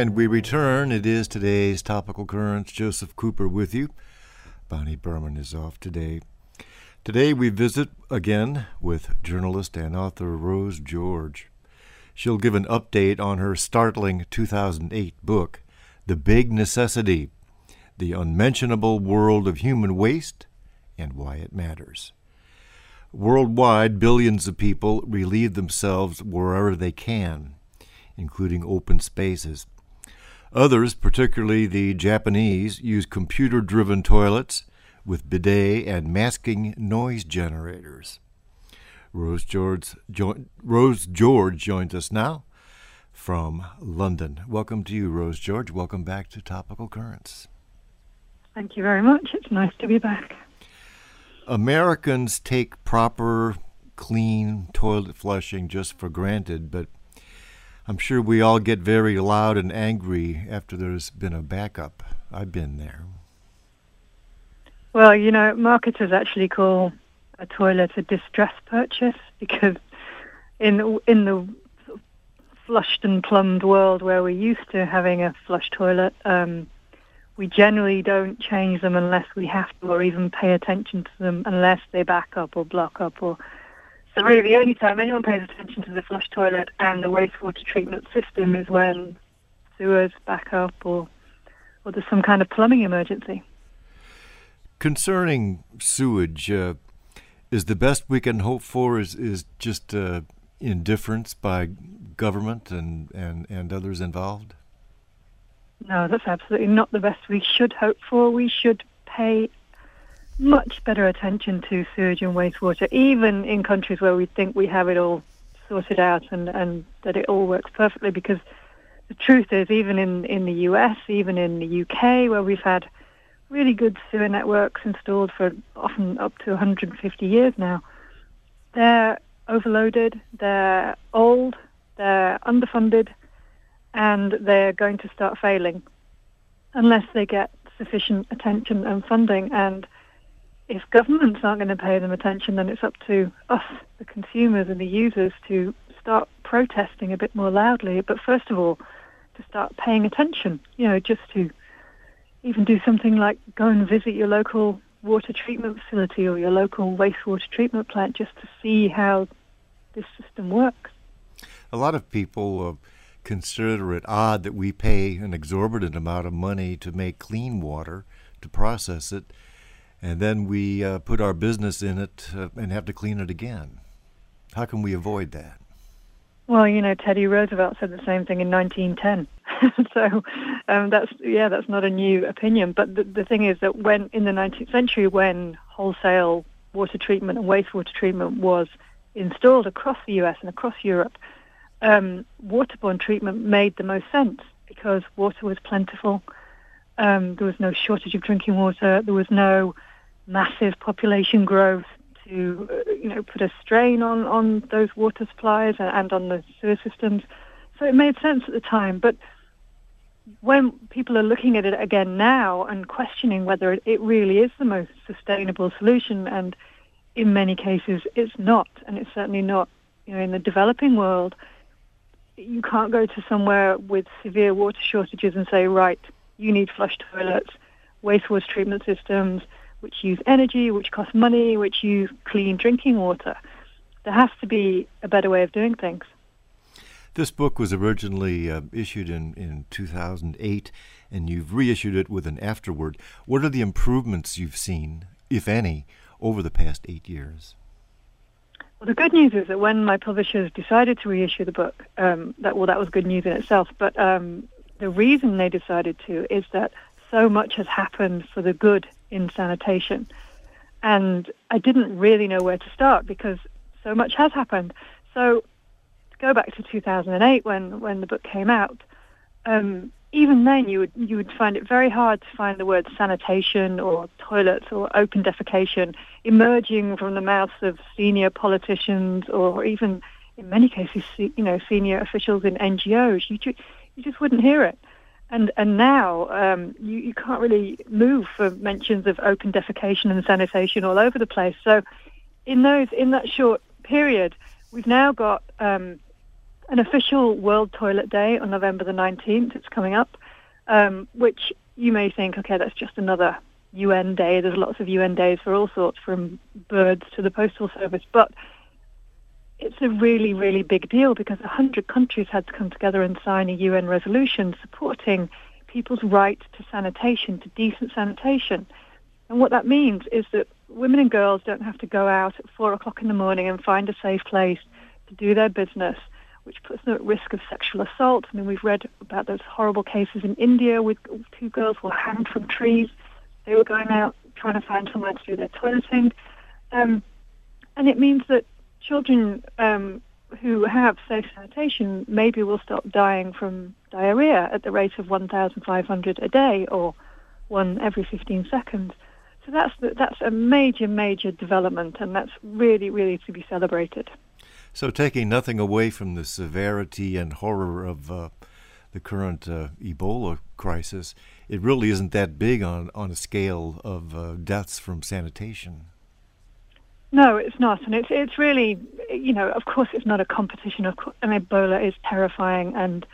And we return. It is today's Topical Currents. Joseph Cooper with you. Bonnie Berman is off today. Today we visit again with journalist and author Rose George. She'll give an update on her startling 2008 book, The Big Necessity, The Unmentionable World of Human Waste and Why It Matters. Worldwide, billions of people relieve themselves wherever they can, including open spaces. Others, particularly the Japanese, use computer-driven toilets with bidet and masking noise generators. Rose George joins us now from London. Welcome to you, Rose George. Welcome back to Topical Currents. Thank you very much. It's nice to be back. Americans take proper, clean toilet flushing just for granted, but I'm sure we all get very loud and angry after there's been a backup. I've been there. Well, marketers actually call a toilet a distress purchase because in the flushed and plumbed world where we're used to having a flush toilet, we generally don't change them unless we have to, or even pay attention to them unless they back up or block up. So really the only time anyone pays attention to the flush toilet and the wastewater treatment system is when sewers back up or there's some kind of plumbing emergency. Concerning sewage, is the best we can hope for is just indifference by government and others involved? No, that's absolutely not the best we should hope for. We should pay much better attention to sewage and wastewater, even in countries where we think we have it all sorted out and that it all works perfectly, because the truth is, even in the US, even in the UK, where we've had really good sewer networks installed for often up to 150 years now, they're overloaded, they're old, they're underfunded, and they're going to start failing unless they get sufficient attention and funding. And if governments aren't going to pay them attention, then it's up to us, the consumers and the users, to start protesting a bit more loudly. But first of all, to start paying attention, just to even do something like go and visit your local water treatment facility or your local wastewater treatment plant just to see how this system works. A lot of people consider it odd that we pay an exorbitant amount of money to make clean water, to process it, and then we put our business in it and have to clean it again. How can we avoid that? Well, Teddy Roosevelt said the same thing in 1910. So that's not a new opinion. But the thing is that when in the 19th century, when wholesale water treatment and wastewater treatment was installed across the US and across Europe, waterborne treatment made the most sense because water was plentiful. There was no shortage of drinking water. There was no massive population growth to put a strain on those water supplies and on the sewer systems. So it made sense at the time. But when people are looking at it again now and questioning whether it really is the most sustainable solution, and in many cases it's not, and it's certainly not in the developing world, you can't go to somewhere with severe water shortages and say, right, you need flush toilets, wastewater treatment systems, which use energy, which cost money, which use clean drinking water. There has to be a better way of doing things. This book was originally issued in 2008, and you've reissued it with an afterword. What are the improvements you've seen, if any, over the past 8 years? Well, the good news is that when my publishers decided to reissue the book, that was good news in itself, but the reason they decided to is that so much has happened for the good in sanitation. And I didn't really know where to start because so much has happened. So to go back to 2008 when the book came out, even then you would find it very hard to find the words sanitation or toilets or open defecation emerging from the mouths of senior politicians or even in many cases senior officials in NGOs. You just wouldn't hear it. And now you can't really move for mentions of open defecation and sanitation all over the place. So in that short period, we've now got an official World Toilet Day on November the 19th. It's coming up, which you may think, okay, that's just another UN day. There's lots of UN days for all sorts, from birds to the Postal Service. But it's a really, really big deal because 100 countries had to come together and sign a UN resolution supporting people's right to sanitation, to decent sanitation. And what that means is that women and girls don't have to go out at 4 o'clock in the morning and find a safe place to do their business, which puts them at risk of sexual assault. I mean, we've read about those horrible cases in India with 2 girls were hanged from trees. They were going out trying to find somewhere to do their toileting. And it means that children who have safe sanitation maybe will stop dying from diarrhea at the rate of 1,500 a day, or one every 15 seconds. So that's a major, major development, and that's really, really to be celebrated. So taking nothing away from the severity and horror of the current Ebola crisis, it really isn't that big on a scale of deaths from sanitation. No, it's not, and it's really, of course, it's not a competition. Of course, and Ebola is terrifying, and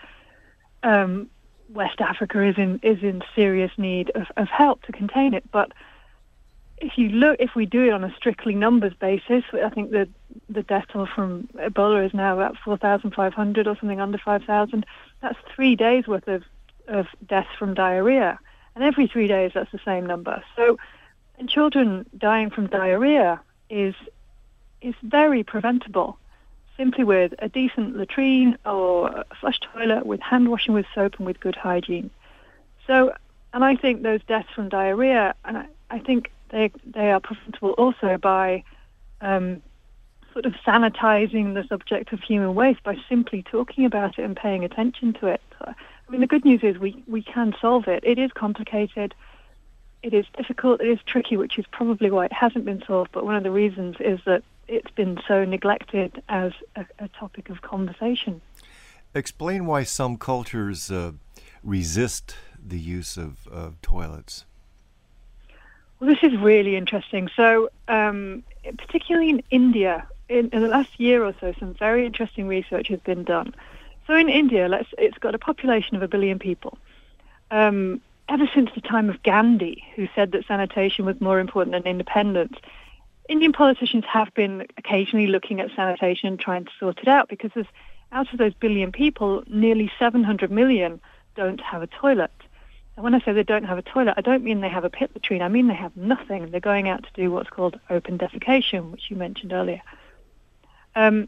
West Africa is in serious need of help to contain it. But if we do it on a strictly numbers basis, I think the death toll from Ebola is now about 4,500 or something under 5,000. That's 3 days worth of deaths from diarrhea, and every 3 days that's the same number. So, and children dying from diarrhea is very preventable, simply with a decent latrine or a flush toilet, with hand washing with soap and with good hygiene. So, and I think those deaths from diarrhea, and I think they are preventable also by sort of sanitizing the subject of human waste, by simply talking about it and paying attention to it. I mean, the good news is we can solve it. It is complicated. It is difficult, it is tricky, which is probably why it hasn't been solved, but one of the reasons is that it's been so neglected as a topic of conversation. Explain why some cultures resist the use of toilets. Well, this is really interesting. So, particularly in India, in the last year or so, some very interesting research has been done. So in India, it's got a population of 1 billion people. Ever since the time of Gandhi, who said that sanitation was more important than independence, Indian politicians have been occasionally looking at sanitation and trying to sort it out, because out of those 1 billion people, nearly 700 million don't have a toilet. And when I say they don't have a toilet, I don't mean they have a pit latrine. I mean they have nothing. They're going out to do what's called open defecation, which you mentioned earlier. And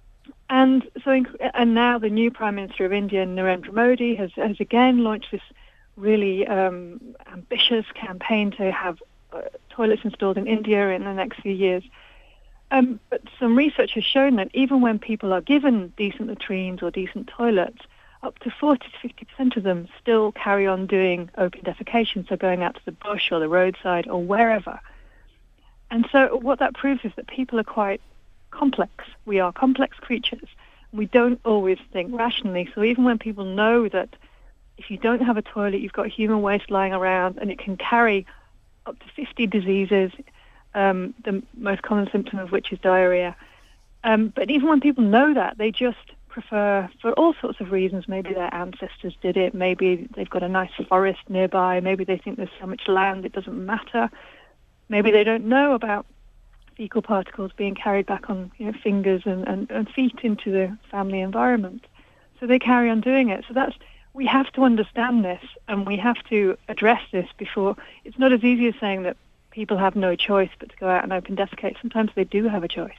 now the new Prime Minister of India, Narendra Modi, has again launched this really ambitious campaign to have toilets installed in India in the next few years. But some research has shown that even when people are given decent latrines or decent toilets, up to 40 to 50% of them still carry on doing open defecation, so going out to the bush or the roadside or wherever. And so what that proves is that people are quite complex. We are complex creatures. We don't always think rationally. So even when people know that if you don't have a toilet, you've got human waste lying around, and it can carry up to 50 diseases, the most common symptom of which is diarrhea. But even when people know that, they just prefer, for all sorts of reasons, maybe their ancestors did it, maybe they've got a nice forest nearby, maybe they think there's so much land it doesn't matter, maybe they don't know about fecal particles being carried back on fingers and feet into the family environment. So they carry on doing it. So we have to understand this, and we have to address this before. It's not as easy as saying that people have no choice but to go out and open defecate. Sometimes they do have a choice.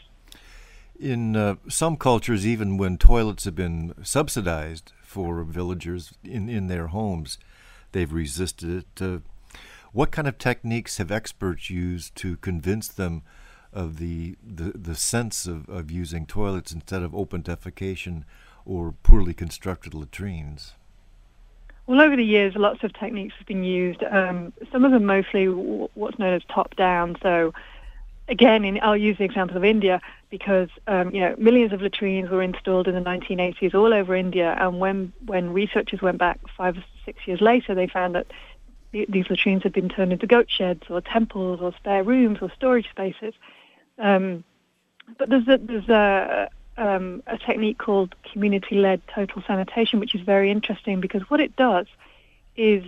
In some cultures, even when toilets have been subsidized for villagers in their homes, they've resisted it. What kind of techniques have experts used to convince them of the sense of using toilets instead of open defecation or poorly constructed latrines? Well, over the years, lots of techniques have been used. Some of them mostly what's known as top-down. So, again, I'll use the example of India because millions of latrines were installed in the 1980s all over India, and when researchers went back 5 or 6 years later, they found that these latrines had been turned into goat sheds or temples or spare rooms or storage spaces. But there's a technique called community-led total sanitation, which is very interesting because what it does is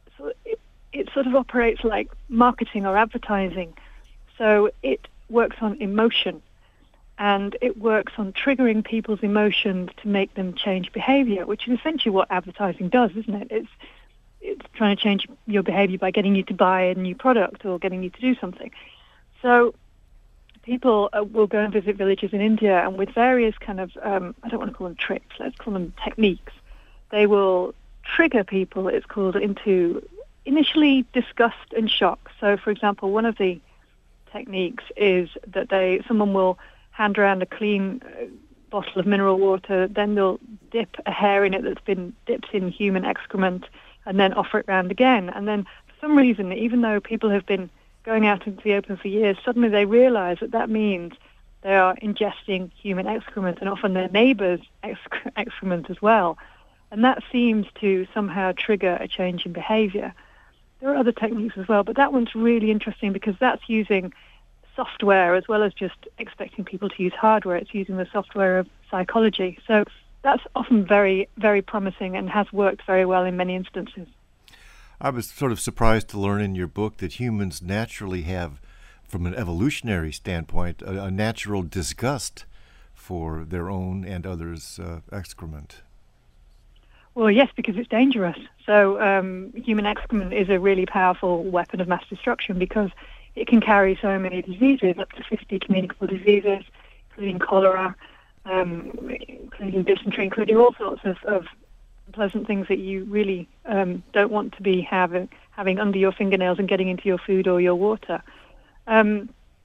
it sort of operates like marketing or advertising. So it works on emotion, and it works on triggering people's emotions to make them change behavior, which is essentially what advertising does, isn't it? It's trying to change your behavior by getting you to buy a new product or getting you to do something. So people will go and visit villages in India, and with various kind of, I don't want to call them tricks, let's call them techniques, they will trigger people, it's called, into initially disgust and shock. So, for example, one of the techniques is that someone will hand around a clean bottle of mineral water, then they'll dip a hair in it that's been dipped in human excrement, and then offer it round again. And then, for some reason, even though people have been going out into the open for years, suddenly they realize that means they are ingesting human excrement, and often their neighbor's excrement as well. And that seems to somehow trigger a change in behavior. There are other techniques as well, but that one's really interesting because that's using software as well as just expecting people to use hardware. It's using the software of psychology. So that's often very, very promising and has worked very well in many instances. I was sort of surprised to learn in your book that humans naturally have, from an evolutionary standpoint, a natural disgust for their own and others' excrement. Well, yes, because it's dangerous. So human excrement is a really powerful weapon of mass destruction because it can carry so many diseases, up to 50 communicable diseases, including cholera, including dysentery, including all sorts of pleasant things that you really don't want to be having under your fingernails and getting into your food or your water. So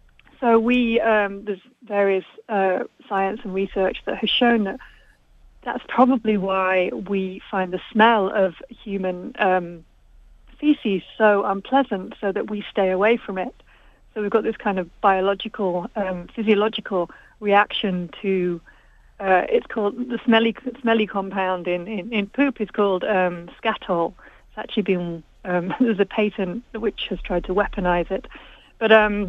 there's various science and research that has shown that that's probably why we find the smell of human feces so unpleasant, so that we stay away from it. So we've got this kind of biological, physiological reaction to, it's called, the smelly compound in poop is called scatol. It's actually been, there's a patent which has tried to weaponize it. But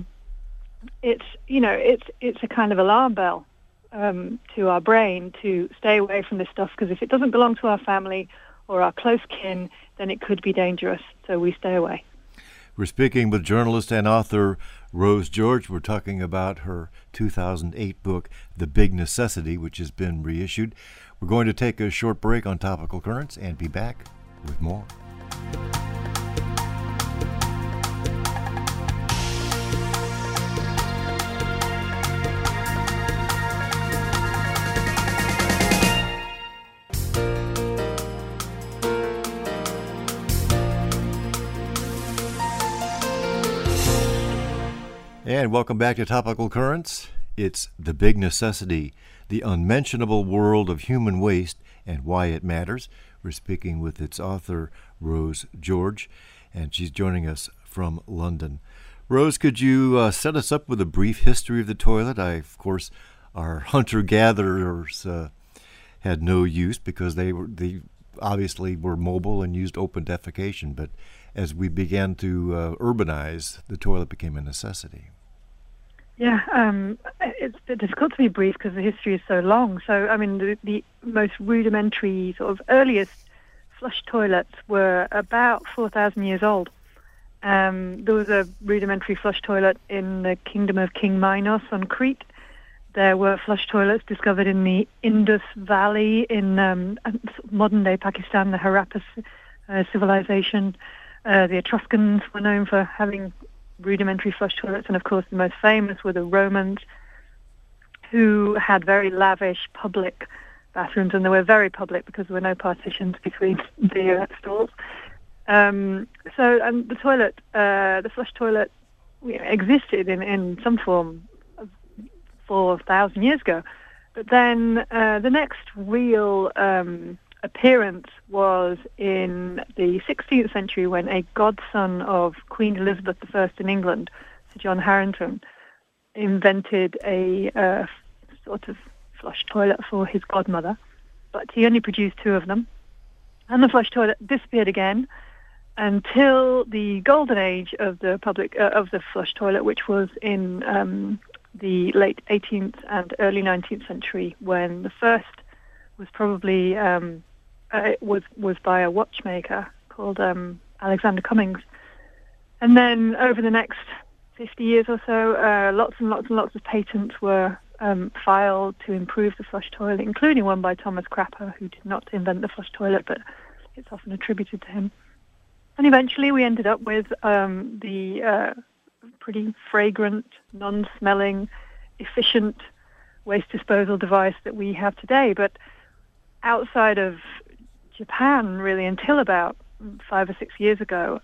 it's a kind of alarm bell to our brain to stay away from this stuff, because if it doesn't belong to our family or our close kin, then it could be dangerous, so we stay away. We're speaking with journalist and author Rose George. We're talking about her 2008 book, The Big Necessity, which has been reissued. We're going to take a short break on Topical Currents and be back with more. And welcome back to Topical Currents. It's The Big Necessity, the unmentionable world of human waste and why it matters. We're speaking with its author, Rose George, and she's joining us from London. Rose, could you set us up with a brief history of the toilet? Of course, our hunter-gatherers had no use because they obviously were mobile and used open defecation, but as we began to urbanize, the toilet became a necessity. Yeah, it's a bit difficult to be brief because the history is so long. So, I mean, the most rudimentary, sort of earliest flush toilets were about 4,000 years old. There was a rudimentary flush toilet in the kingdom of King Minos on Crete. There were flush toilets discovered in the Indus Valley in modern-day Pakistan, the Harappa civilization. The Etruscans were known for having rudimentary flush toilets, and of course the most famous were the Romans, who had very lavish public bathrooms, and they were very public because there were no partitions between the stalls. And the toilet, the flush toilet, existed in some form 4,000 years ago. But then the next real appearance was in the 16th century when a godson of Queen Elizabeth I in England, Sir John Harrington, invented a sort of flush toilet for his godmother, but he only produced 2 of them. And the flush toilet disappeared again until the golden age of the public of the flush toilet, which was in the late 18th and early 19th century, when the first was probably it was by a watchmaker called Alexander Cummings. And then over the next 50 years or so, lots and lots and lots of patents were filed to improve the flush toilet, including one by Thomas Crapper, who did not invent the flush toilet, but it's often attributed to him. And eventually we ended up with the pretty fragrant, non-smelling, efficient waste disposal device that we have today. But outside of Japan, really, until about 5 or 6 years ago,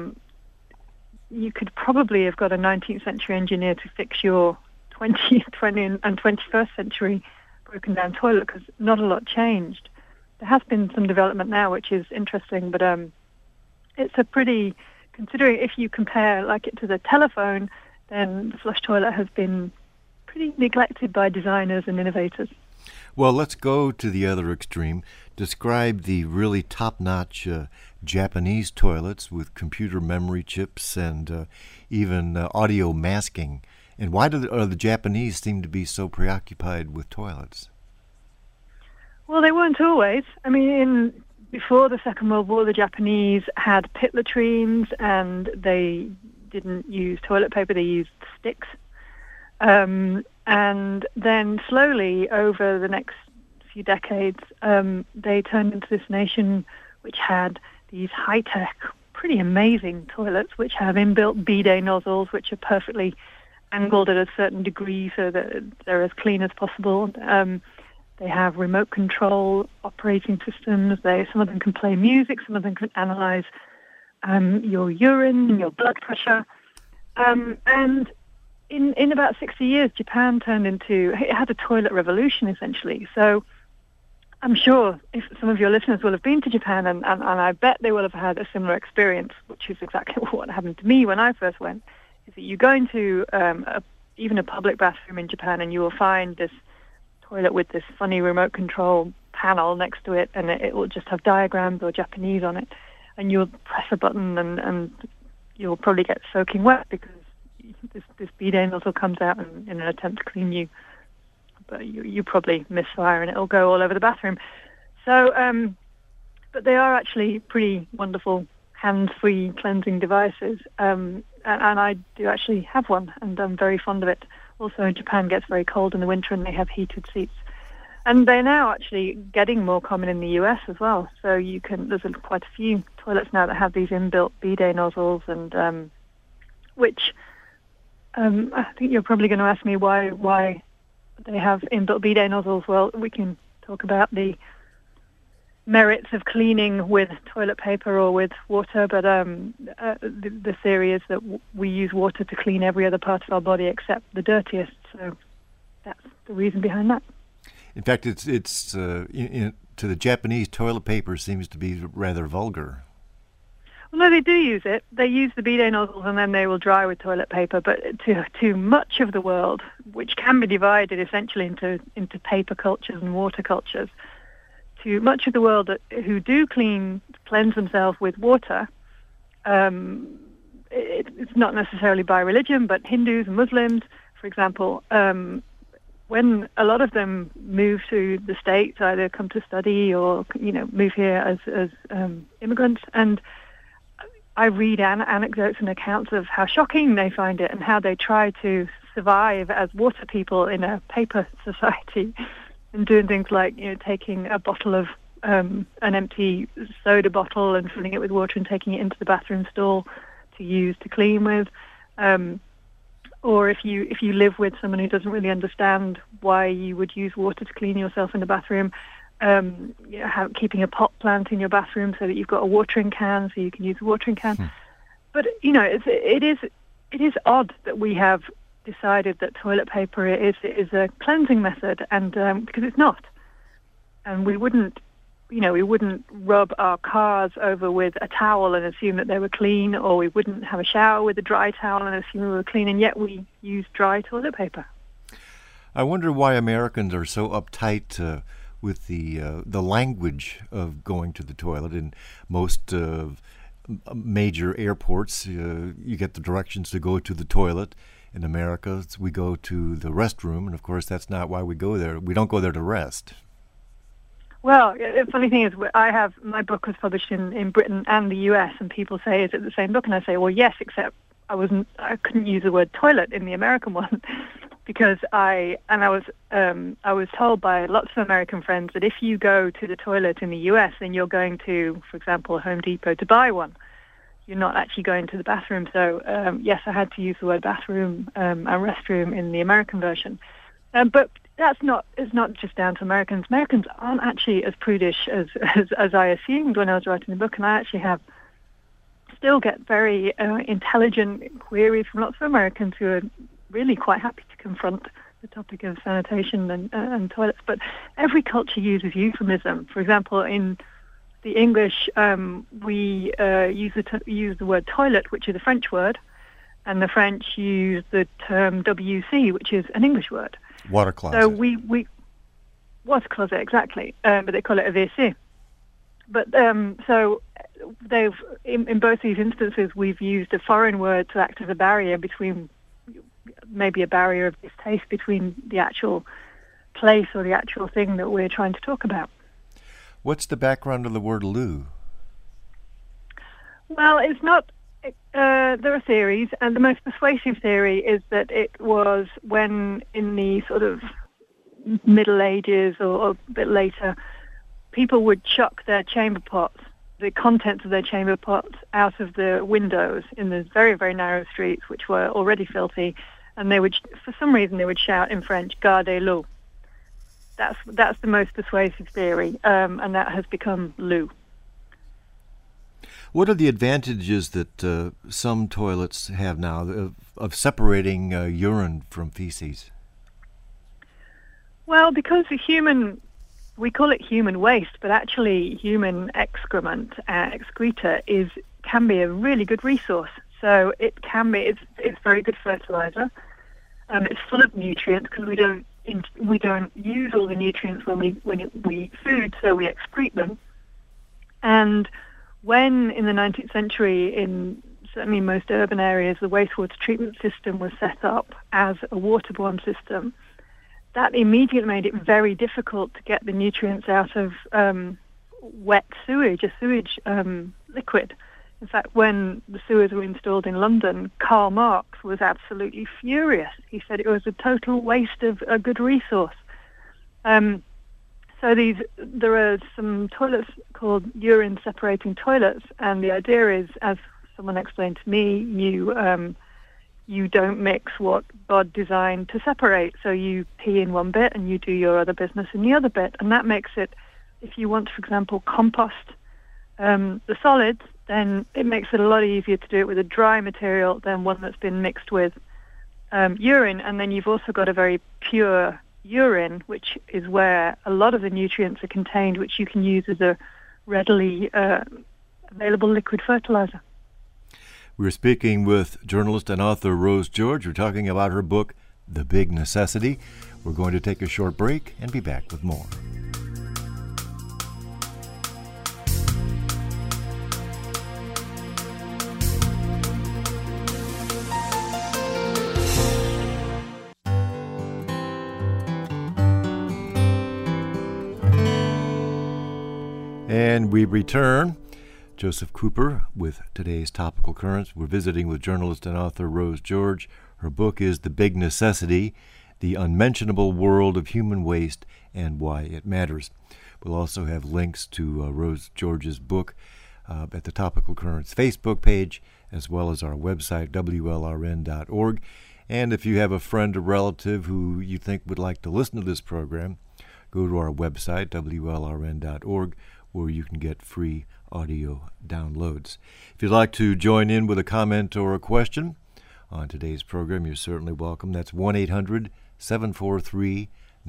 you could probably have got a 19th century engineer to fix your 20th, 20th and 21st century broken down toilet, because not a lot changed. There has been some development now, which is interesting, but it's a pretty, considering if you compare like it to the telephone, then the flush toilet has been pretty neglected by designers and innovators. Well, let's go to the other extreme. Describe the really top-notch Japanese toilets with computer memory chips and even audio masking. And why do the Japanese seem to be so preoccupied with toilets? Well, they weren't always. I mean, before the Second World War, the Japanese had pit latrines, and they didn't use toilet paper, they used sticks. And then slowly, over the next few decades, they turned into this nation which had these high-tech, pretty amazing toilets, which have inbuilt bidet nozzles, which are perfectly angled at a certain degree so that they're as clean as possible. They have remote control operating systems. Some of them can play music. Some of them can analyze your urine and your blood pressure. And in about 60 years, Japan it had a toilet revolution, essentially. So I'm sure if some of your listeners will have been to Japan, and I bet they will have had a similar experience, which is exactly what happened to me when I first went, is that you go into even a public bathroom in Japan, and you will find this toilet with this funny remote control panel next to it, and it will just have diagrams or Japanese on it, and you'll press a button and you'll probably get soaking wet because this bidet nozzle comes out in an attempt to clean you, but you probably misfire and it'll go all over the bathroom. So, but they are actually pretty wonderful hands-free cleansing devices, and I do actually have one, and I'm very fond of it. Also, Japan gets very cold in the winter, and they have heated seats. And they're now actually getting more common in the US as well. So there's quite a few toilets now that have these inbuilt bidet nozzles, and which I think you're probably going to ask me why they have inbuilt bidet nozzles. Well, we can talk about the merits of cleaning with toilet paper or with water, but the theory is that we use water to clean every other part of our body except the dirtiest. So that's the reason behind that. In fact, it's to the Japanese, toilet paper seems to be rather vulgar. Well, no, they do use it. They use the bidet nozzles, and then they will dry with toilet paper. But to much of the world, which can be divided essentially into paper cultures and water cultures, to much of the world who do cleanse themselves with water, it's not necessarily by religion, but Hindus and Muslims, for example, when a lot of them move to the States, either come to study or move here as immigrants, and I read anecdotes and accounts of how shocking they find it and how they try to survive as water people in a paper society. And doing things like, taking a bottle of an empty soda bottle and filling it with water and taking it into the bathroom stall to use to clean with. Or if you live with someone who doesn't really understand why you would use water to clean yourself in the bathroom, keeping a pot plant in your bathroom so that you've got a watering can so you can use a watering can. But it is odd that we have decided that toilet paper is a cleansing method, and because it's not, and we wouldn't rub our cars over with a towel and assume that they were clean, or we wouldn't have a shower with a dry towel and assume we were clean, and yet we use dry toilet paper. I wonder why Americans are so uptight with the language of going to the toilet. In most major airports, you get the directions to go to the toilet. In America, we go to the restroom, and of course that's not why we go there. We don't go there to rest. Well, the funny thing is, my book was published in Britain and the US, and people say, "Is it the same book?" And I say, "Well, yes, except I couldn't use the word toilet in the American one." Because I was told by lots of American friends that if you go to the toilet in the US, then you're going to, for example, Home Depot to buy one. You're not actually going to the bathroom. So yes, I had to use the word bathroom and restroom in the American version. But it's not just down to Americans. Americans aren't actually as prudish as I assumed when I was writing the book, and I actually still get very intelligent queries from lots of Americans who are really quite happy to confront the topic of sanitation and toilets. But every culture uses euphemism. For example, in the English, we use the word toilet, which is a French word, and the French use the term WC, which is an English word. Water closet. So we water closet, exactly, but they call it a WC. But so they've in both these instances, we've used a foreign word to act as a barrier between, maybe a barrier of distaste between the actual place or the actual thing that we're trying to talk about. What's the background of the word loo? Well, it's not. There are theories, and the most persuasive theory is that it was when, in the sort of Middle Ages or a bit later, people would chuck their chamber pots, the contents of their chamber pots, out of the windows in the very, very narrow streets, which were already filthy, and they would, for some reason, they would shout in French, "Gardez l'eau." That's the most persuasive theory, and that has become loo. What are the advantages that some toilets have now of separating urine from feces? Well, because we call it human waste, but actually human excrement, excreta, can be a really good resource. So it's very good fertilizer. It's full of nutrients because we don't use all the nutrients when we eat food, so we excrete them. And when in the 19th century, in certainly most urban areas, the wastewater treatment system was set up as a waterborne system, that immediately made it very difficult to get the nutrients out of wet sewage, a sewage liquid. In fact, when the sewers were installed in London, Karl Marx was absolutely furious. He said it was a total waste of a good resource. So there are some toilets called urine separating toilets, and the idea is, as someone explained to me, you don't mix what God designed to separate. So you pee in one bit and you do your other business in the other bit, and that makes it, if you want, for example, compost the solids, then it makes it a lot easier to do it with a dry material than one that's been mixed with urine. And then you've also got a very pure urine, which is where a lot of the nutrients are contained, which you can use as a readily available liquid fertilizer. We're speaking with journalist and author Rose George. We're talking about her book, The Big Necessity. We're going to take a short break and be back with more. And we return. Joseph Cooper with today's Topical Currents. We're visiting with journalist and author Rose George. Her book is The Big Necessity, The Unmentionable World of Human Waste and Why It Matters. We'll also have links to Rose George's book at the Topical Currents Facebook page, as well as our website, WLRN.org. And if you have a friend or relative who you think would like to listen to this program, go to our website, WLRN.org, where you can get free audio downloads. If you'd like to join in with a comment or a question on today's program, you're certainly welcome. That's 1-800-743-9576,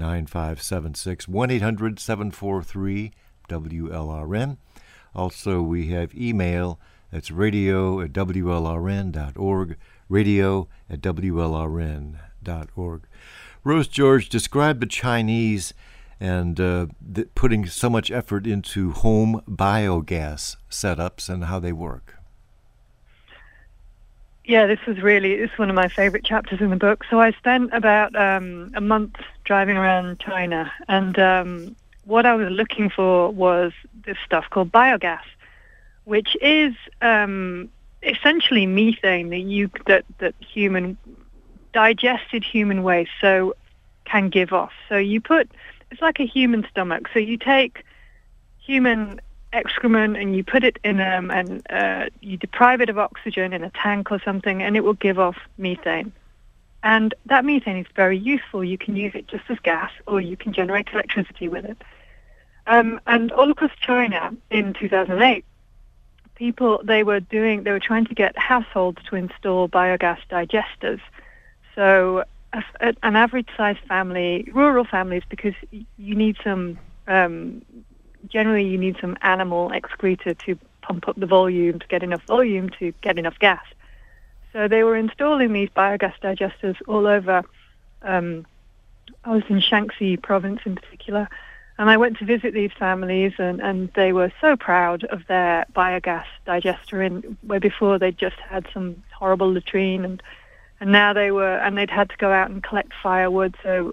1-800-743-WLRN. Also, we have email. That's radio@WLRN.org, radio@WLRN.org. Rose George, describe the Chinese and putting so much effort into home biogas setups and how they work. Yeah, this is one of my favorite chapters in the book. So I spent about a month driving around China, and what I was looking for was this stuff called biogas, which is essentially methane that human digested human waste can give off. So it's like a human stomach. So you take human excrement and you put it in and you deprive it of oxygen in a tank or something, and it will give off methane. And that methane is very useful. You can use it just as gas, or you can generate electricity with it. And all across China in 2008, they were trying to get households to install biogas digesters. So an average-sized family, rural families, because you need some. Generally, you need some animal excreta to pump up the volume, to get enough volume to get enough gas. So they were installing these biogas digesters all over. I was in Shaanxi province in particular, and I went to visit these families, and they were so proud of their biogas digester, where before they'd just had some horrible latrine, and now they'd had to go out and collect firewood. So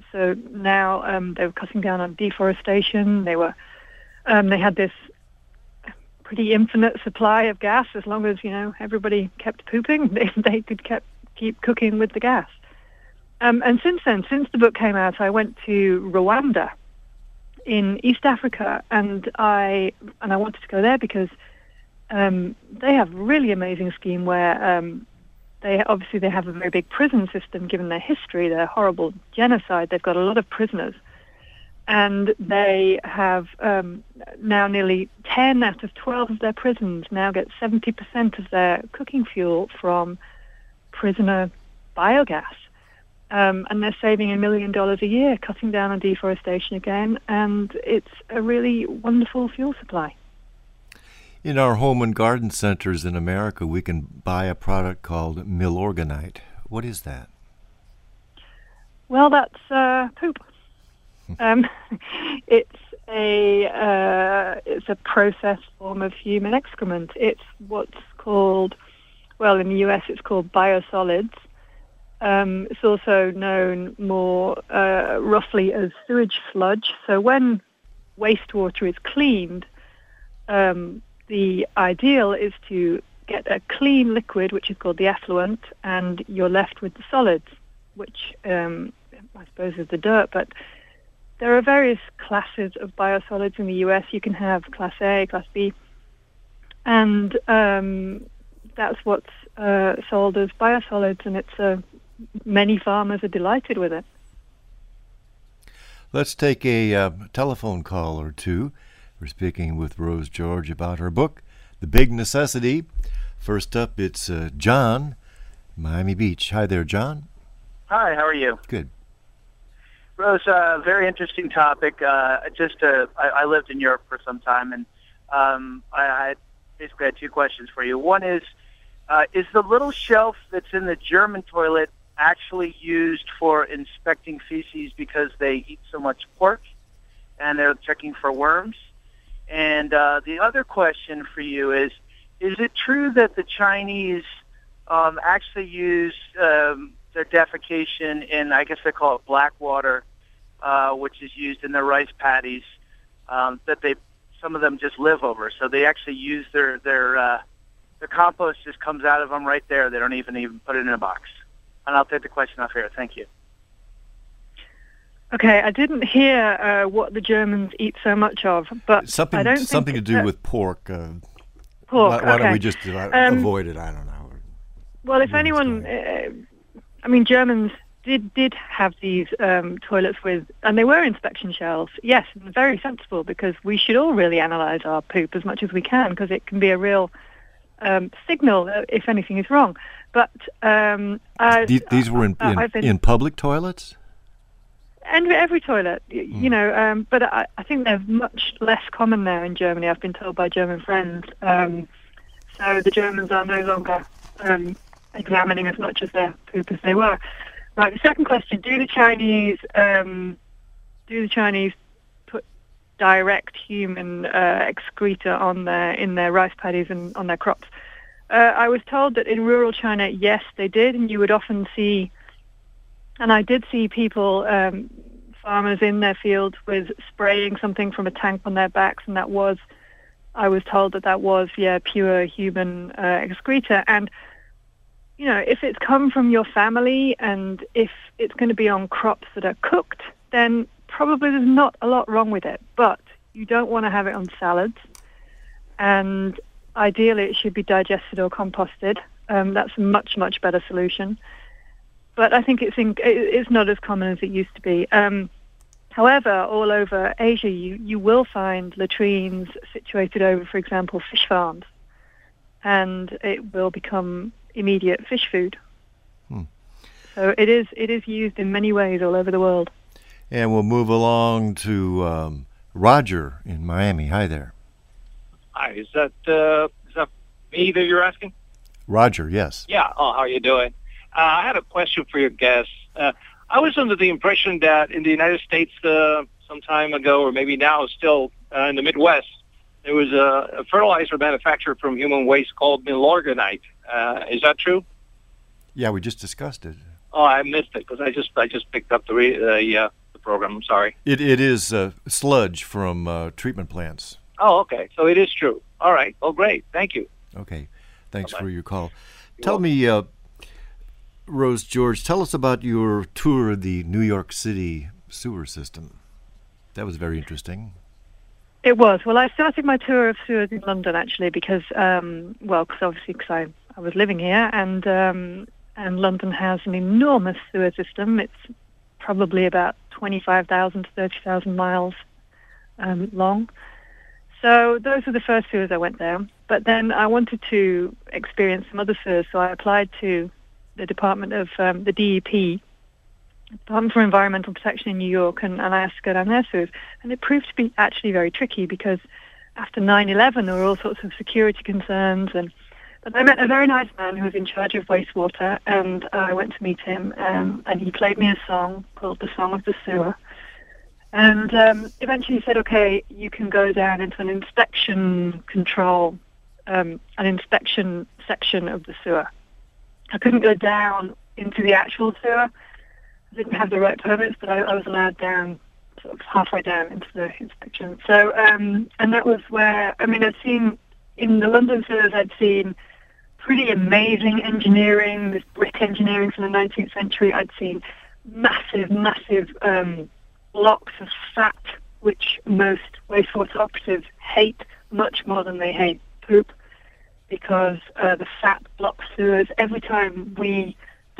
now they were cutting down on deforestation. They had this pretty infinite supply of gas. As long as everybody kept pooping, they could keep cooking with the gas. And since the book came out, I went to Rwanda in East Africa, and I wanted to go there because they have a really amazing scheme where they have a very big prison system given their history, their horrible genocide. They've got a lot of prisoners. And they have now nearly 10 out of 12 of their prisons now get 70% of their cooking fuel from prisoner biogas. And they're saving $1 million a year, cutting down on deforestation again, and it's a really wonderful fuel supply. In our home and garden centers in America, we can buy a product called Milorganite. What is that? Well, that's poop. It's a processed form of human excrement. It's what's called, in the US it's called biosolids. It's also known more roughly as sewage sludge. So when wastewater is cleaned, the ideal is to get a clean liquid, which is called the effluent, and you're left with the solids, which I suppose is the dirt, but there are various classes of biosolids in the US. You can have Class A, Class B, and that's what's sold as biosolids, and many farmers are delighted with it. Let's take a telephone call or two. We're speaking with Rose George about her book, The Big Necessity. First up, it's John, Miami Beach. Hi there, John. Hi, how are you? Good. Rose, very interesting topic. I lived in Europe for some time, and I basically had two questions for you. One is the little shelf that's in the German toilet actually used for inspecting feces because they eat so much pork and they're checking for worms? And the other question for you is it true that the Chinese actually use their defecation in, I guess they call it black water, which is used in their rice paddies, that some of them just live over. So they actually use their compost just comes out of them right there. They don't even put it in a box. And I'll take the question off here. Thank you. Okay, I didn't hear what the Germans eat so much of, but something to do with pork. Pork. Why don't we just avoid it? I don't know. Well, if anyone, Germans did have these toilets and they were inspection shelves. Yes, and very sensible, because we should all really analyze our poop as much as we can, because it can be a real signal if anything is wrong. But these were in public toilets? And every toilet, but I think they're much less common now in Germany, I've been told by German friends. So the Germans are no longer examining as much of their poop as they were. Right, the second question, do the Chinese put direct human excreta in their rice paddies and on their crops? I was told that in rural China, yes, they did, and you would often see, and I did see people, farmers in their fields with spraying something from a tank on their backs, and I was told that was, pure human excreta. And, if it's come from your family and if it's going to be on crops that are cooked, then probably there's not a lot wrong with it. But you don't want to have it on salads. And ideally, it should be digested or composted. That's a much, much better solution. But I think it's not as common as it used to be. However, all over Asia, you will find latrines situated over, for example, fish farms, and it will become immediate fish food. So it is used in many ways all over the world. And we'll move along to Roger in Miami. Hi there. Hi, is that me that you're asking? Roger, yes. Yeah. Oh, how are you doing? I had a question for your guest. I was under the impression that in the United States some time ago, or maybe now still in the Midwest, there was a fertilizer manufacturer from human waste called Milorganite. Is that true? Yeah, we just discussed it. Oh, I missed it because I just picked up the program. I'm sorry. It is sludge from treatment plants. Oh, okay. So it is true. All right. Oh, great. Thank you. Okay. Thanks Bye-bye. for your call. Tell me, Rose George, tell us about your tour of the New York City sewer system. That was very interesting. It was. Well, I started my tour of sewers in London, actually, because I was living here, and London has an enormous sewer system. It's probably about 25,000 to 30,000 miles long. So those were the first sewers I went down. But then I wanted to experience some other sewers, so I applied to the Department of the DEP, Department for Environmental Protection in New York, and I asked to go down their sewers. And it proved to be actually very tricky because after 9/11 there were all sorts of security concerns. But I met a very nice man who was in charge of wastewater, and I went to meet him, and he played me a song called The Song of the Sewer. And eventually he said, okay, you can go down into an inspection control, an inspection section of the sewer. I couldn't go down into the actual sewer. I didn't have the right permits, but I was allowed down, sort of halfway down into the inspection. So, and that was where, I'd seen, in the London sewers, I'd seen pretty amazing engineering, this brick engineering from the 19th century. I'd seen massive blocks of fat, which most wastewater operatives hate much more than they hate poop, because the fat blocks sewers. Every time we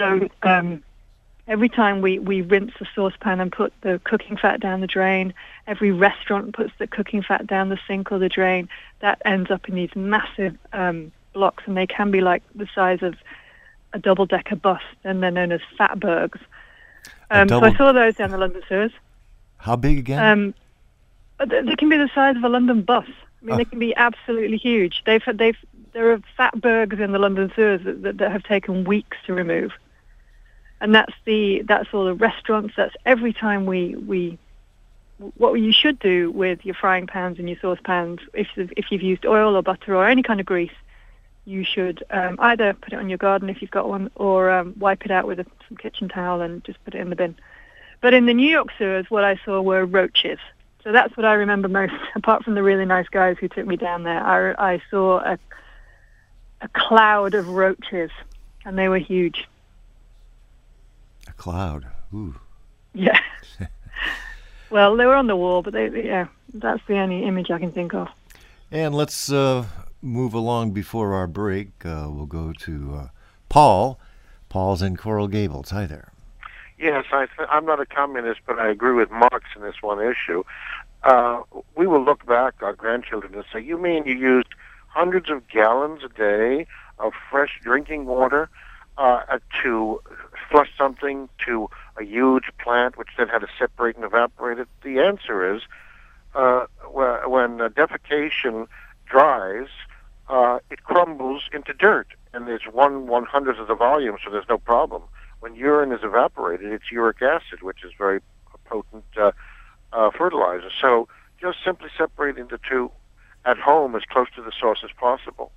rinse the saucepan and put the cooking fat down the drain, every restaurant puts the cooking fat down the sink or the drain, that ends up in these massive blocks, and they can be like the size of a double-decker bus, and they're known as fatbergs. So I saw those down the London sewers. How big again? They can be the size of a London bus. They can be absolutely huge. There are fatbergs in the London sewers that have taken weeks to remove. And that's all the restaurants. That's every time what you should do with your frying pans and your saucepans, if you've used oil or butter or any kind of grease, you should either put it on your garden if you've got one, or wipe it out with some kitchen towel and just put it in the bin. But in the New York sewers, what I saw were roaches. So that's what I remember most, apart from the really nice guys who took me down there. I saw a cloud of roaches, and they were huge. A cloud. Ooh. Yeah. Well, they were on the wall, but that's the only image I can think of. And let's move along before our break. We'll go to Paul. Paul's in Coral Gables. Hi there. Yes, I'm not a communist, but I agree with Marx in this one issue. We will look back, our grandchildren, and say, you mean you used hundreds of gallons a day of fresh drinking water to flush something to a huge plant, which then had to separate and evaporate it? The answer is, when defecation dries, it crumbles into dirt, and it's 1/100th of the volume, so there's no problem. When urine is evaporated, it's uric acid, which is very potent fertilizer. So just simply separate into two at home as close to the source as possible.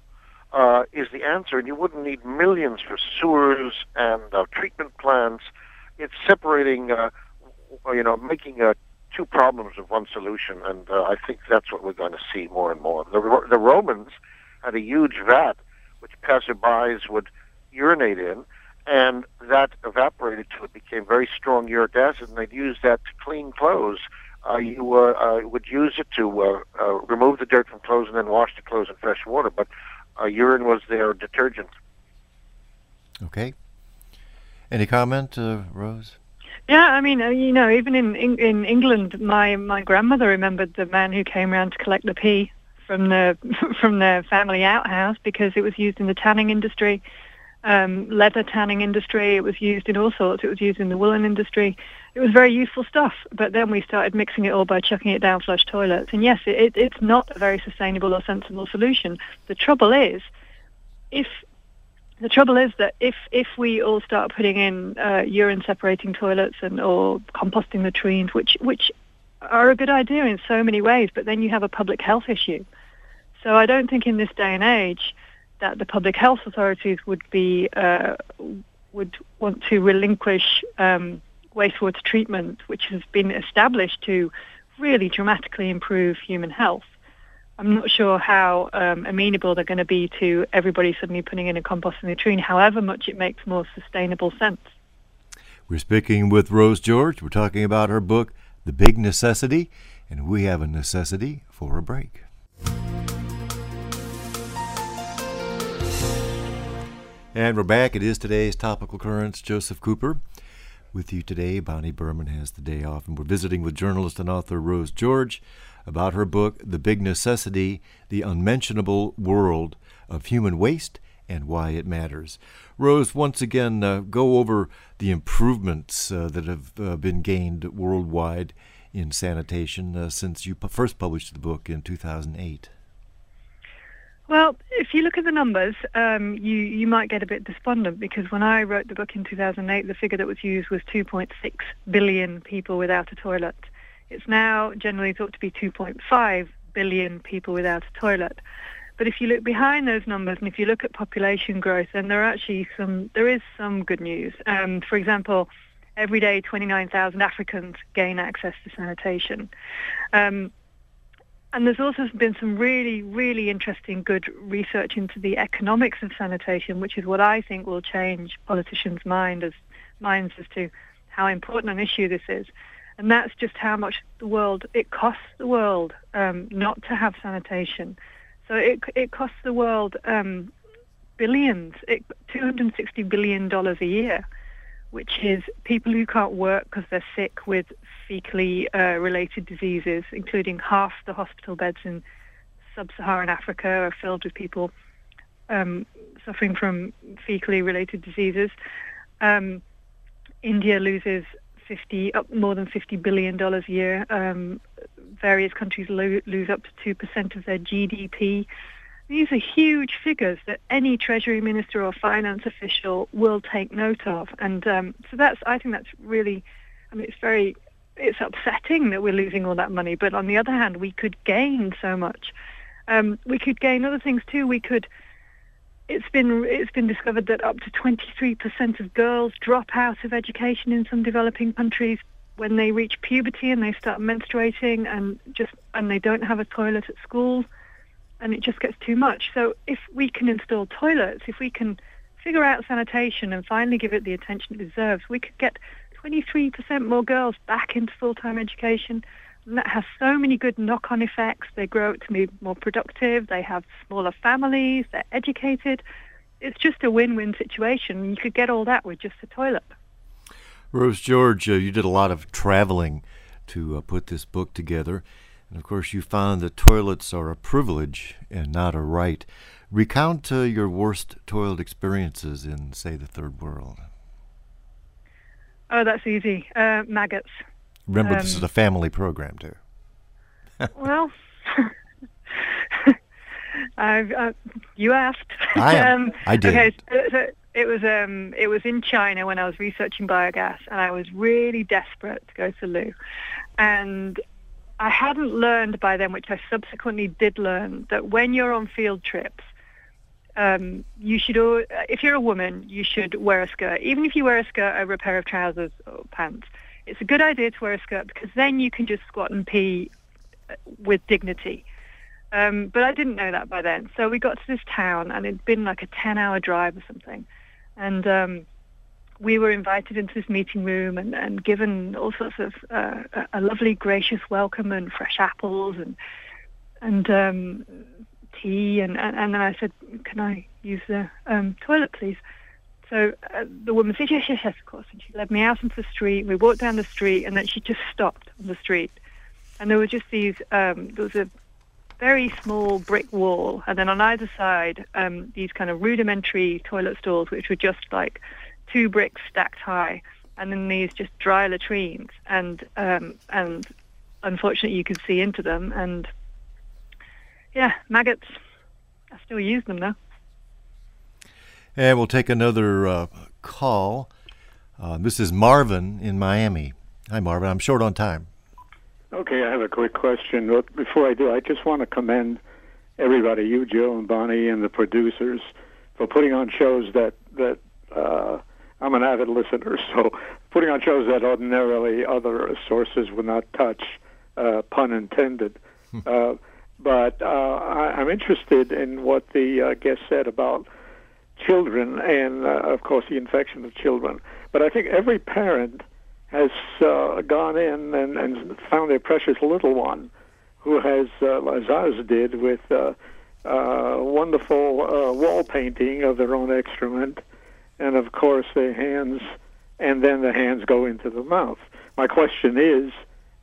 is the answer, and you wouldn't need millions for sewers and treatment plants. It's separating, making two problems of one solution, and I think that's what we're going to see more and more. The Romans had a huge vat which passerbys would urinate in, and that evaporated till it became very strong uric acid, and they'd use that to clean clothes. You would use it to remove the dirt from clothes and then wash the clothes in fresh water, but urine was their detergent. Okay. Any comment, Rose? Yeah, I mean, even in England, my grandmother remembered the man who came around to collect the pee from the family outhouse because it was used in the tanning industry, leather tanning industry. It was used in all sorts. It was used in the woolen industry. It was very useful stuff. But then we started mixing it all by chucking it down flush toilets. And yes, it's not a very sustainable or sensible solution. The trouble is that if we all start putting in urine separating toilets or composting latrines, which are a good idea in so many ways, but then you have a public health issue. So I don't think in this day and age that the public health authorities would want to relinquish wastewater treatment, which has been established to really dramatically improve human health. I'm not sure how amenable they're going to be to everybody suddenly putting in a composting latrine, however much it makes more sustainable sense. We're speaking with Rose George. We're talking about her book, The Big Necessity, and we have a necessity for a break. And we're back. It is today's Topical Currents. Joseph Cooper with you today. Bonnie Berman has the day off, and we're visiting with journalist and author Rose George about her book, The Big Necessity, The Unmentionable World of Human Waste and Why It Matters. Rose, once again, go over the improvements that have been gained worldwide in sanitation since you first published the book in 2008. Well, if you look at the numbers, you might get a bit despondent because when I wrote the book in 2008, the figure that was used was 2.6 billion people without a toilet. It's now generally thought to be 2.5 billion people without a toilet. But if you look behind those numbers and if you look at population growth, then there is some good news. For example, every day 29,000 Africans gain access to sanitation. And there's also been some really, really interesting good research into the economics of sanitation, which is what I think will change politicians' minds as to how important an issue this is. And that's just how much it costs the world not to have sanitation. So it costs the world billions, $260 billion a year, which is people who can't work because they're sick with fecally related diseases, including half the hospital beds in sub-Saharan Africa are filled with people suffering from fecally related diseases. India loses more than $50 billion a year. Various countries lose up to 2% of their GDP. These are huge figures that any Treasury Minister or finance official will take note of. And so I think that's really, it's upsetting that we're losing all that money. But on the other hand, we could gain so much. We could gain other things too. It's been discovered that up to 23% of girls drop out of education in some developing countries when they reach puberty and they start menstruating and they don't have a toilet at school. And it just gets too much. So if we can install toilets, if we can figure out sanitation and finally give it the attention it deserves, we could get 23% more girls back into full-time education. And that has so many good knock-on effects. They grow up to be more productive. They have smaller families. They're educated. It's just a win-win situation. You could get all that with just a toilet. Rose George, you did a lot of traveling to put this book together. And, of course, you found that toilets are a privilege and not a right. Recount your worst toilet experiences in, say, the third world. Oh, that's easy. Maggots. Remember, this is a family program, too. Well, you asked. I did. Okay, so it was in China when I was researching biogas, and I was really desperate to go to the loo. And I hadn't learned by then, which I subsequently did learn, that when you're on field trips, you should, if you're a woman, you should wear a skirt. Even if you wear a skirt over a pair of trousers or pants, it's a good idea to wear a skirt because then you can just squat and pee with dignity. But I didn't know that by then. So we got to this town, and it'd been like a 10-hour drive or something. And we were invited into this meeting room and given all sorts of a lovely, gracious welcome and fresh apples and tea. And then I said, "Can I use the toilet, please?" So the woman said, yes, of course. And she led me out into the street. We walked down the street, and then she just stopped on the street. And there were just these, there was a very small brick wall, and then on either side, these kind of rudimentary toilet stalls, which were just like 2 bricks stacked high, and then these just dry latrines. And unfortunately, you could see into them, and yeah, maggots. I still use them though. And we'll take another call. This is Marvin in Miami. Hi, Marvin. I'm short on time. Okay, I have a quick question. But before I do, I just want to commend everybody, you, Joe, and Bonnie, and the producers, for putting on shows that I'm an avid listener, so putting on shows that ordinarily other sources would not touch, pun intended. But I'm interested in what the guest said about children and, of course, the infection of children. But I think every parent has gone in and found their precious little one who has, as ours did, with wonderful wall painting of their own excrement, and, of course, their hands, and then the hands go into the mouth. My question is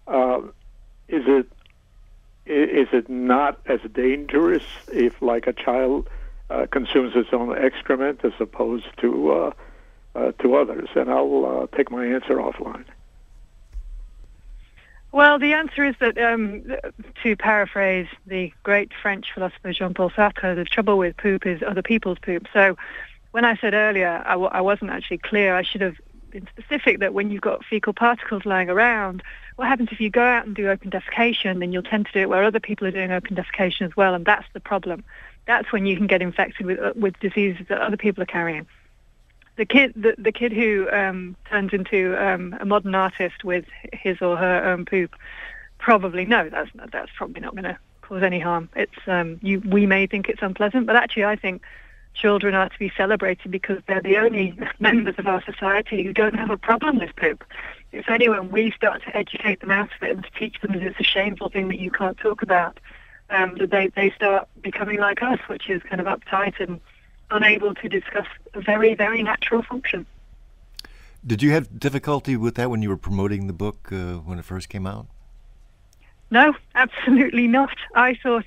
it not as dangerous if, like, a child consumes its own excrement as opposed to others? And I'll take my answer offline. Well, the answer is that, to paraphrase the great French philosopher Jean-Paul Sartre, the trouble with poop is other people's poop. So when I said earlier I wasn't actually clear, I should have been specific that when you've got fecal particles lying around, what happens if you go out and do open defecation, then you'll tend to do it where other people are doing open defecation as well, and that's the problem. That's when you can get infected with diseases that other people are carrying. The kid who turns into a modern artist with his or her own poop, probably that's probably not going to cause any harm. It's we may think it's unpleasant, but actually I think children are to be celebrated because they're the only members of our society who don't have a problem with poop. If anyone, we start to educate them out of it and to teach them that it's a shameful thing that you can't talk about, that they start becoming like us, which is kind of uptight and unable to discuss a very, very natural function. Did you have difficulty with that when you were promoting the book when it first came out? No, absolutely not. I thought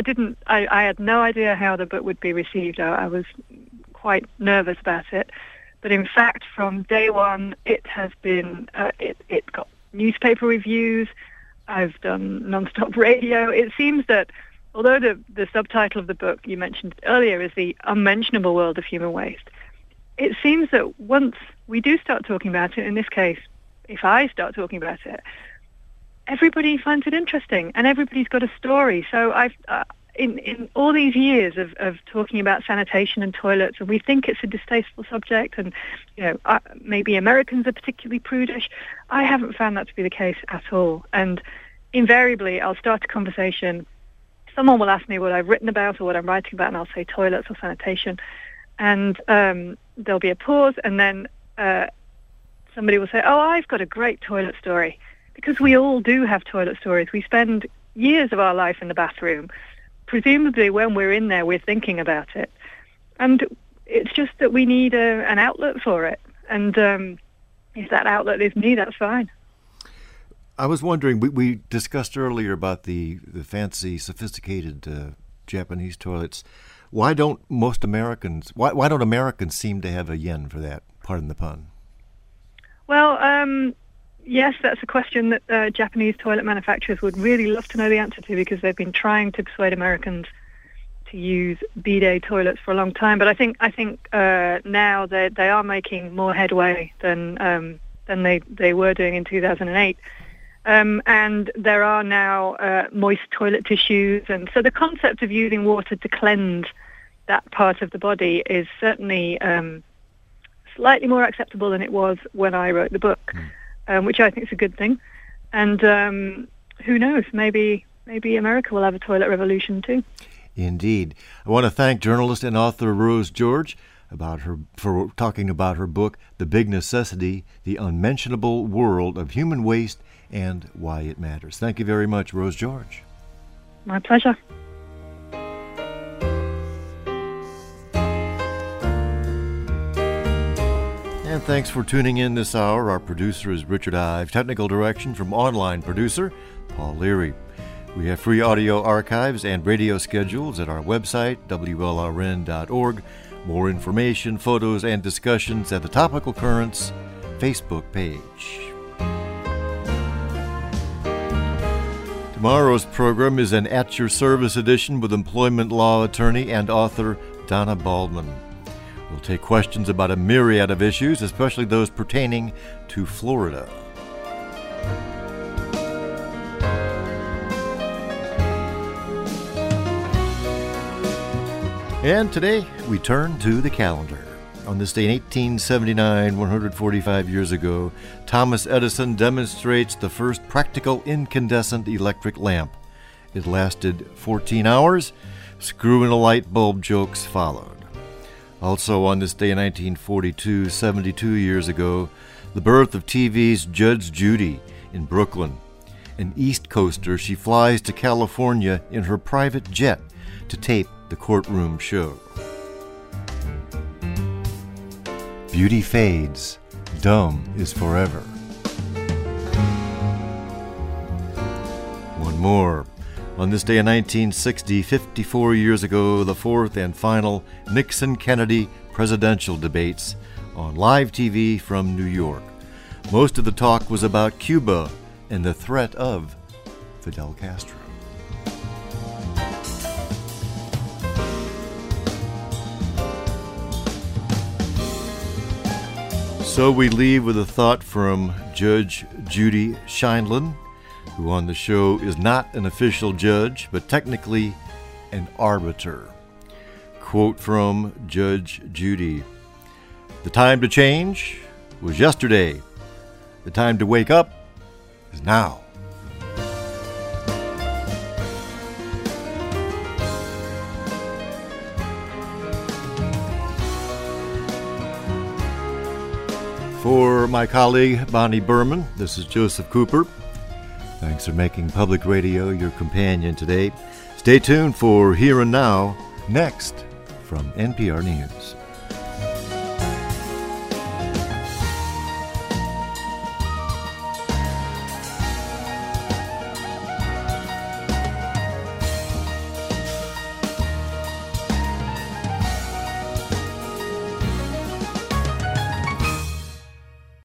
I had no idea how the book would be received. I was quite nervous about it. But in fact, from day one, it has been, it got newspaper reviews. I've done non-stop radio. It seems that although the subtitle of the book you mentioned earlier is The Unmentionable World of Human Waste, it seems that once we do start talking about it, in this case, if I start talking about it, everybody finds it interesting, and everybody's got a story. So I've in all these years of talking about sanitation and toilets, and we think it's a distasteful subject, and maybe Americans are particularly prudish. I haven't found that to be the case at all. And invariably, I'll start a conversation. Someone will ask me what I've written about or what I'm writing about, and I'll say toilets or sanitation, and there'll be a pause, and then somebody will say, "Oh, I've got a great toilet story." Because we all do have toilet stories. We spend years of our life in the bathroom. Presumably when we're in there, we're thinking about it. And it's just that we need an outlet for it. And if that outlet is me, that's fine. I was wondering, we discussed earlier about the fancy, sophisticated Japanese toilets. Why don't Americans seem to have a yen for that? Pardon the pun. Well, yes, that's a question that Japanese toilet manufacturers would really love to know the answer to, because they've been trying to persuade Americans to use bidet toilets for a long time. But I think now they are making more headway than they were doing in 2008. And there are now moist toilet tissues, and so the concept of using water to cleanse that part of the body is certainly slightly more acceptable than it was when I wrote the book, which I think is a good thing. And who knows, maybe America will have a toilet revolution too. Indeed. I want to thank journalist and author Rose George for talking about her book, The Big Necessity, The Unmentionable World of Human Waste and Why It Matters. Thank you very much, Rose George. My pleasure. And thanks for tuning in this hour. Our producer is Richard Ive. Technical direction from online producer Paul Leary. We have free audio archives and radio schedules at our website, WLRN.org. More information, photos, and discussions at the Topical Currents Facebook page. Tomorrow's program is an At Your Service edition with employment law attorney and author Donna Baldwin. We'll take questions about a myriad of issues, especially those pertaining to Florida. And today, we turn to the calendar. On this day in 1879, 145 years ago, Thomas Edison demonstrates the first practical incandescent electric lamp. It lasted 14 hours. Screw-in-a-light bulb jokes followed. Also on this day in 1942, 72 years ago, the birth of TV's Judge Judy in Brooklyn. An East Coaster, she flies to California in her private jet to tape the courtroom show. Beauty fades, dumb is forever. One more. On this day in 1960, 54 years ago, the fourth and final Nixon-Kennedy presidential debates on live TV from New York. Most of the talk was about Cuba and the threat of Fidel Castro. So we leave with a thought from Judge Judy Sheindlin, who on the show is not an official judge, but technically an arbiter. Quote from Judge Judy: "The time to change was yesterday. The time to wake up is now." For my colleague, Bonnie Berman, this is Joseph Cooper. Thanks for making public radio your companion today. Stay tuned for Here and Now, next from NPR News.